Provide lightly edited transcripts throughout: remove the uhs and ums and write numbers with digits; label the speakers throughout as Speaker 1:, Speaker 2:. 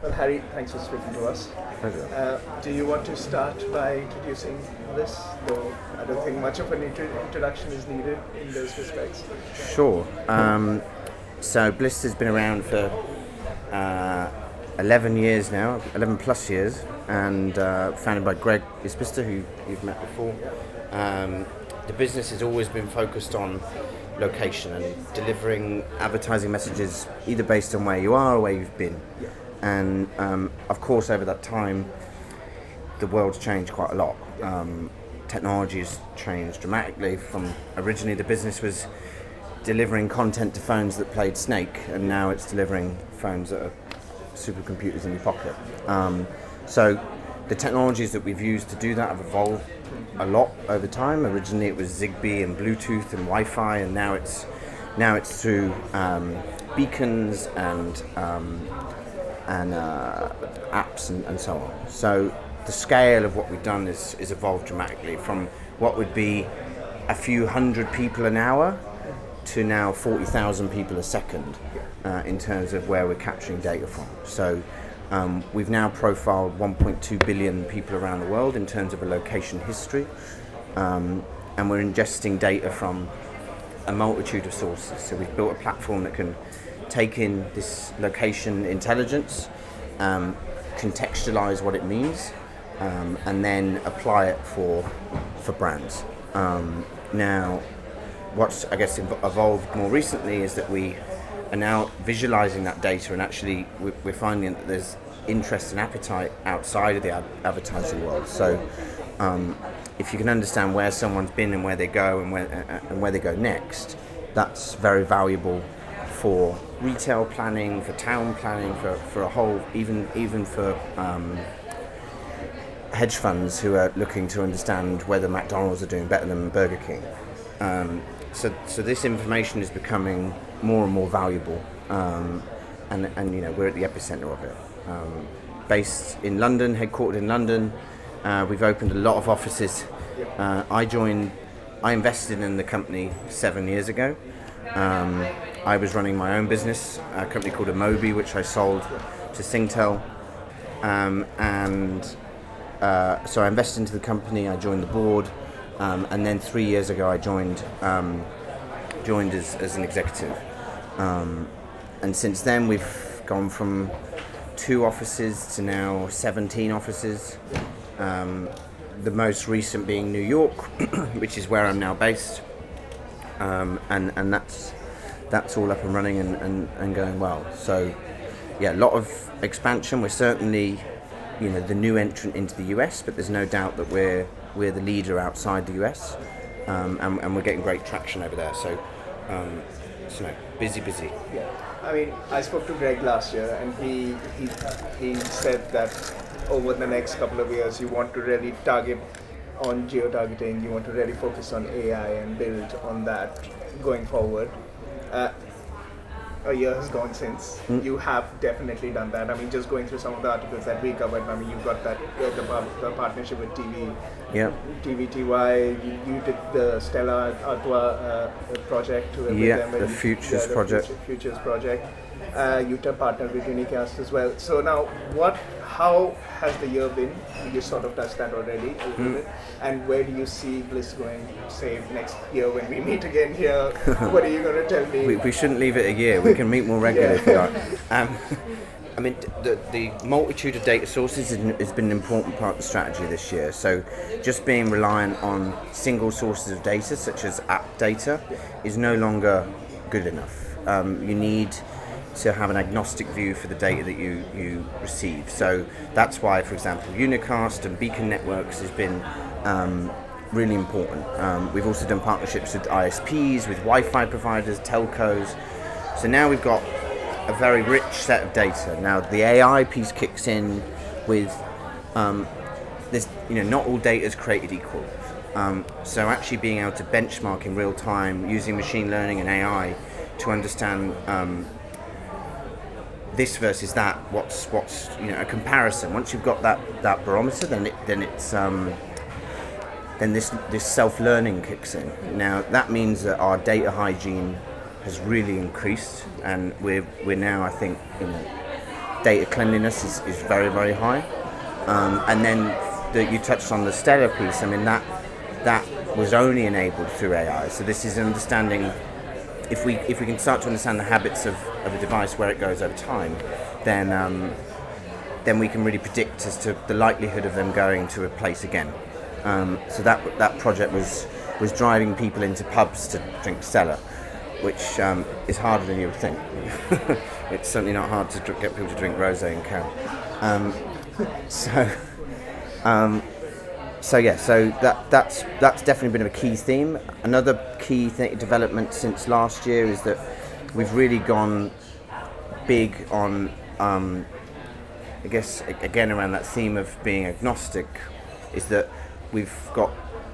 Speaker 1: Well, Harry, thanks for speaking to us.
Speaker 2: Pleasure.
Speaker 1: Do you want to start by introducing Bliss? Though I don't think much of an introduction is needed in those respects.
Speaker 2: Sure. So Bliss has been around for 11 years now, 11 plus years, and founded by Greg Isbister, who you've met before. The business has always been focused on location and delivering advertising messages either based on where you are or where you've been.
Speaker 1: Yeah.
Speaker 2: And of course, over that time, the world's changed quite a lot. Technology has changed dramatically. From originally, the business was delivering content to phones that played Snake, and now it's delivering phones that are supercomputers in your pocket. So the technologies that we've used to do that have evolved a lot over time. Originally, it was Zigbee and Bluetooth and Wi-Fi, and now it's through beacons and apps and so on. So the scale of what we've done is evolved dramatically from what would be a few hundred people an hour to now 40,000 people a second in terms of where we're capturing data from. So we've now profiled 1.2 billion people around the world in terms of a location history, and we're ingesting data from a multitude of sources. So we've built a platform that can take in this location intelligence, contextualize what it means, and then apply it for brands. Now, what's I guess evolved more recently is that we are now visualizing that data, and actually we're finding that there's interest and appetite outside of the advertising world. So if you can understand where someone's been and where they go and where they go next, that's very valuable for retail planning, for town planning, for a whole, even for hedge funds who are looking to understand whether McDonald's are doing better than Burger King. So this information is becoming more and more valuable, and we're at the epicenter of it. Based in London, headquartered in London, we've opened a lot of offices. I invested in the company 7 years ago. I was running my own business, a company called Amobi, which I sold to Singtel, so I invested into the company. I joined the board. And then 3 years ago, I joined as an executive. And since then, we've gone from 2 offices to now 17 offices. The most recent being New York, which is where I'm now based. And that's all up and running and going well. So, yeah, a lot of expansion. We're certainly, the new entrant into the US, but there's no doubt that we're the leader outside the US, and we're getting great traction over there. So, busy.
Speaker 1: Yeah, I mean, I spoke to Greg last year, and he said that over the next couple of years, you want to really target on geo-targeting. You want to really focus on AI and build on that going forward. A year has gone since. You have definitely done that. I mean, just going through some of the articles that we covered. I mean, you've got that the partnership with TVTY. You did the Stella Artois project.
Speaker 2: The Futures project.
Speaker 1: Futures project. You partnered with Unicast as well. So now, how has the year been? You sort of touched that already a little bit. And where do you see Bliss going, say, next year when we meet again here? What are you going to tell me?
Speaker 2: We shouldn't leave it a year. We can meet more regularly if we like. I mean, the multitude of data sources has been an important part of the strategy this year. So just being reliant on single sources of data, such as app data, is no longer good enough. You need to have an agnostic view for the data that you receive. So that's why, for example, Unicast and Beacon Networks has been really important. We've also done partnerships with ISPs, with Wi-Fi providers, telcos. So now we've got a very rich set of data. Now the AI piece kicks in with this. Not all data is created equal. So actually being able to benchmark in real time using machine learning and AI to understand this versus that, what's a comparison. Once you've got that barometer, then this self-learning kicks in. Now that means that our data hygiene has really increased, and we're now, I think, data cleanliness is very, very high. And then you touched on the Stellar piece. I mean, that was only enabled through AI. So this is understanding, if we can start to understand the habits of a device, where it goes over time, then we can really predict as to the likelihood of them going to a place again. So that project was driving people into pubs to drink Stella, which is harder than you would think. It's certainly not hard to get people to drink rosé and Cam. So that's definitely been a key theme. Another key development since last year is that we've really gone big on, I guess, again around that theme of being agnostic, is that we've got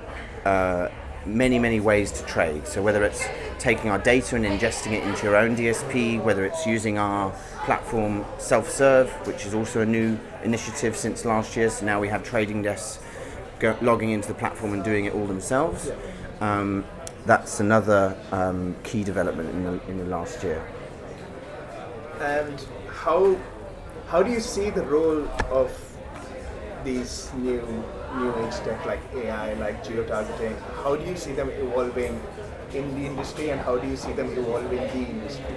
Speaker 2: many ways to trade. So whether it's taking our data and ingesting it into your own DSP, whether it's using our platform self-serve, which is also a new initiative since last year. So now we have trading desks logging into the platform and doing it all themselves. That's another key development in the last year.
Speaker 1: And how do you see the role of these new age tech like AI, like geo-targeting? How do you see them evolving in the industry, and how do you see them evolving the industry?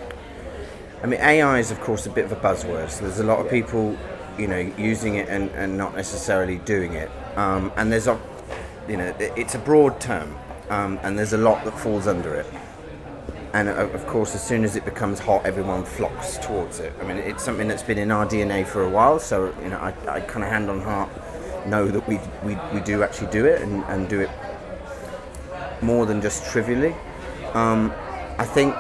Speaker 2: I mean, AI is of course a bit of a buzzword, so there's a lot of people, using it and not necessarily doing it. And there's it's a broad term, and there's a lot that falls under it. And of course, as soon as it becomes hot, everyone flocks towards it. I mean, it's something that's been in our DNA for a while. So I kind of hand on heart know that we do actually do it, and do it more than just trivially. I think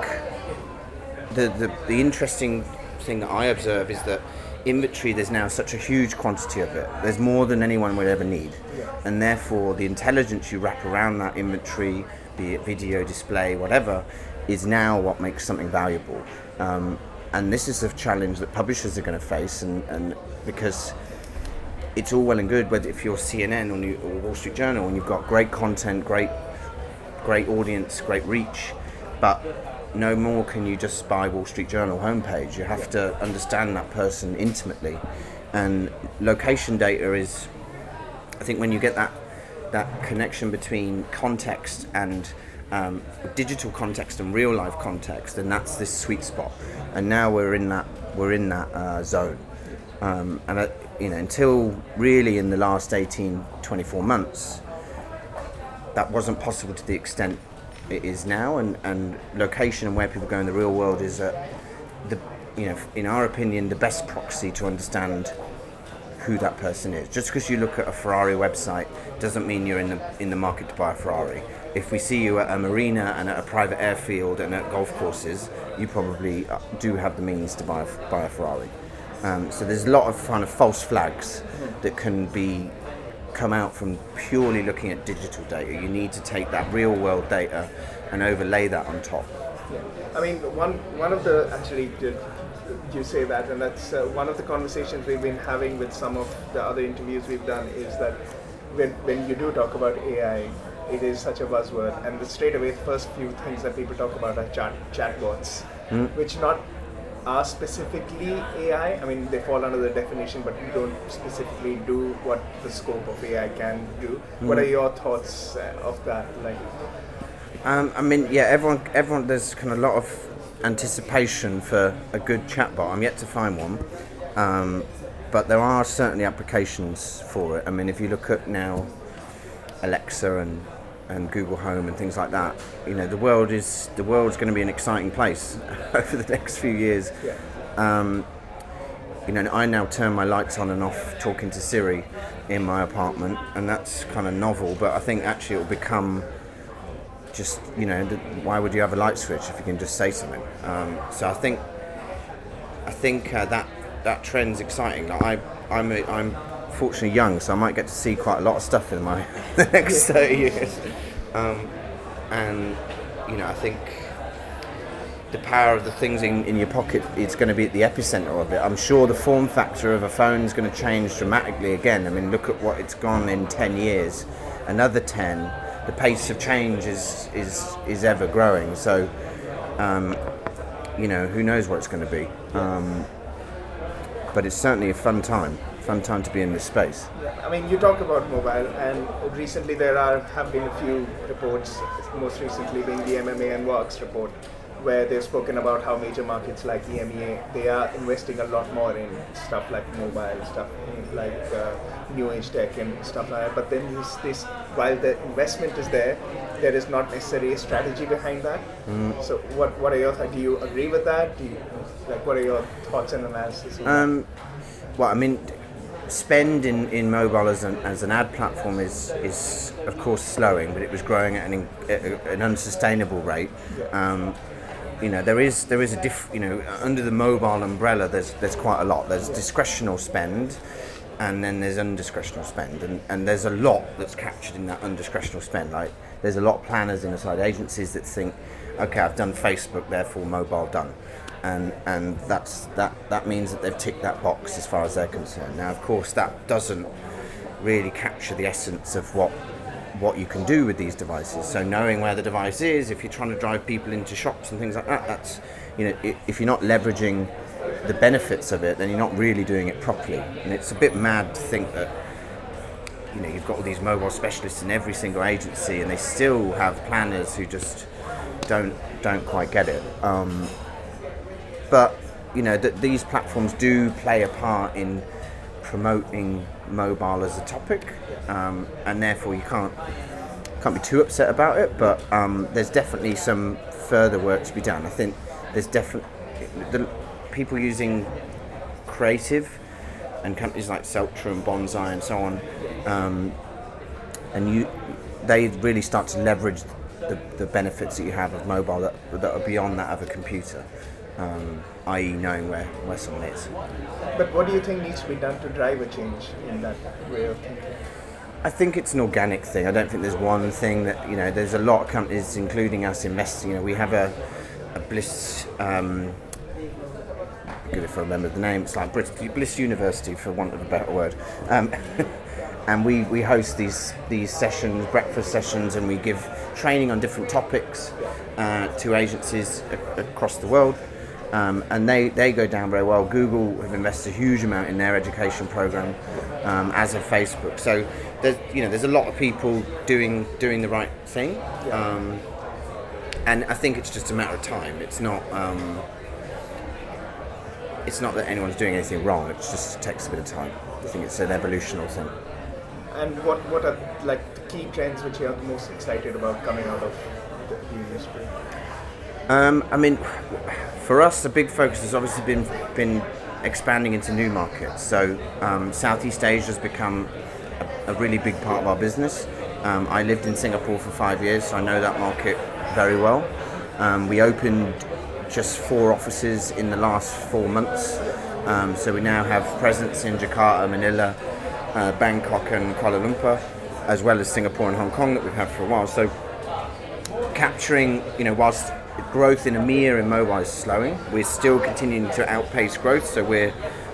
Speaker 2: the interesting thing that I observe is that inventory, there's now such a huge quantity of it. There's more than anyone would ever need, and therefore the intelligence you wrap around that inventory, be it video, display, whatever, is now what makes something valuable. And this is a challenge that publishers are going to face, and because it's all well and good whether if you're CNN or Wall Street Journal and you've got great content, great audience, great reach, but no more can you just buy Wall Street Journal homepage. You have to understand that person intimately, and location data is, I think, when you get that connection between context and digital context and real life context, and that's this sweet spot. And now we're in that zone. And until really in the last 18-24 months, that wasn't possible to the extent it is now. And location and where people go in the real world is in our opinion, the best proxy to understand who that person is. Just because you look at a Ferrari website doesn't mean you're in the market to buy a Ferrari. If we see you at a marina and at a private airfield and at golf courses, you probably do have the means to buy a Ferrari. So there's a lot of kind of false flags that can come out from purely looking at digital data. You need to take that real world data and overlay that on top.
Speaker 1: Yeah. I mean, one of the, actually, you say that, and that's one of the conversations we've been having with some of the other interviews we've done, is that when you do talk about AI, it is such a buzzword, and straight away the first few things that people talk about are chatbots, which not are specifically AI. I mean, they fall under the definition, but don't specifically do what the scope of AI can do. What are your thoughts of that? Like,
Speaker 2: I mean, yeah, everyone. There's kind of a lot of anticipation for a good chatbot. I'm yet to find one, but there are certainly applications for it. I mean, if you look at now Alexa and Google Home and things like that, the world's going to be an exciting place over the next few years. Yeah. I now turn my lights on and off talking to Siri in my apartment, and that's kind of novel, but I think actually it will become just, why would you have a light switch if you can just say something? So I think that trend's exciting. Like I'm fortunately young, so I might get to see quite a lot of stuff in the next 30 years. And I think the power of the things in your pocket is going to be at the epicenter of it. I'm sure the form factor of a phone is going to change dramatically again. I mean, look at what it's gone in 10 years. Another 10. The pace of change is ever growing. So, who knows what it's going to be. but it's certainly a fun time to be in this space.
Speaker 1: Yeah, I mean, you talk about mobile, and recently have been a few reports, most recently being the MMA and Works report, where they've spoken about how major markets like EMEA, they are investing a lot more in stuff like mobile, stuff like new age tech and stuff like that. But then this while the investment is there is not necessarily a strategy behind that. So what are your thoughts? Do you agree with that? What are your thoughts and analysis on that?
Speaker 2: Well, I mean, spend in mobile as an ad platform is of course slowing, but it was growing at an unsustainable rate.
Speaker 1: Yeah.
Speaker 2: There is under the mobile umbrella there's quite a lot. There's discretional spend, and then there's undiscretional spend, and there's a lot that's captured in that undiscretional spend. Like there's a lot of planners inside agencies that think, okay, I've done Facebook, therefore mobile done, and that means that they've ticked that box as far as they're concerned. Now, of course, that doesn't really capture the essence of what you can do with these devices. So knowing where the device is, if you're trying to drive people into shops and things like that, that's, if you're not leveraging the benefits of it, then you're not really doing it properly. And it's a bit mad to think that you've got all these mobile specialists in every single agency, and they still have planners who just don't quite get it. But these platforms do play a part in promoting mobile as a topic, and therefore you can't be too upset about it. But there's definitely some further work to be done. I think there's definitely the people using creative and companies like Seltra and Bonsai and so on, they really start to leverage the benefits that you have of mobile that are beyond that of a computer, i.e. knowing where someone is.
Speaker 1: But what do you think needs to be done to drive a change in that way of thinking?
Speaker 2: I think it's an organic thing. I don't think there's one thing that, there's a lot of companies, including us, investing. We have a Bliss, good if I remember the name, it's like Bliss University, for want of a better word. And we host these sessions, breakfast sessions, and we give training on different topics to agencies across the world. And they go down very well. Google have invested a huge amount in their education program, as have Facebook. So there's a lot of people doing the right thing, and I think it's just a matter of time. It's not that anyone's doing anything wrong. It just takes a bit of time. I think it's an evolutionary thing.
Speaker 1: And what are the key trends which you are most excited about coming out of the industry?
Speaker 2: I mean, for us, the big focus has obviously been expanding into new markets. So Southeast Asia has become a really big part of our business. I lived in Singapore for 5 years, so I know that market very well. We opened just 4 offices in the last 4 months. So we now have presence in Jakarta, Manila, Bangkok and Kuala Lumpur, as well as Singapore and Hong Kong that we've had for a while. So capturing, whilst growth in EMEA in mobile is slowing, we're still continuing to outpace growth. So we're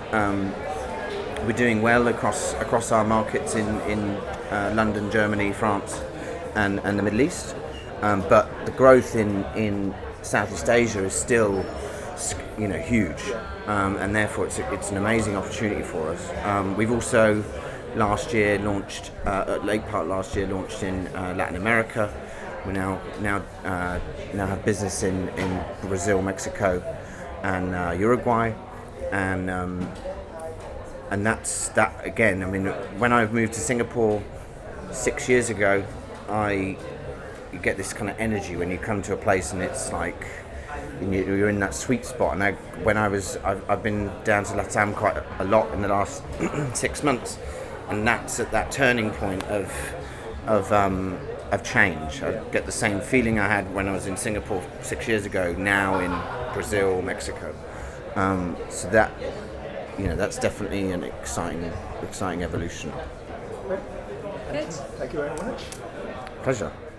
Speaker 2: doing well across our markets in London, Germany, France, and the Middle East. But the growth in Southeast Asia is still, huge, and therefore it's an amazing opportunity for us. We've also last year launched late part last year launched in Latin America. We now have business in Brazil, Mexico, and Uruguay, and that's that again. I mean, when I moved to Singapore 6 years ago, you get this kind of energy when you come to a place and it's like you're in that sweet spot. And I've been down to Latam quite a lot in the last 6 months, and that's at that turning point of change. I get the same feeling I had when I was in Singapore 6 years ago, now in Brazil, Mexico. So that, that's definitely an exciting evolution.
Speaker 1: Good. Thank you very much.
Speaker 2: Pleasure.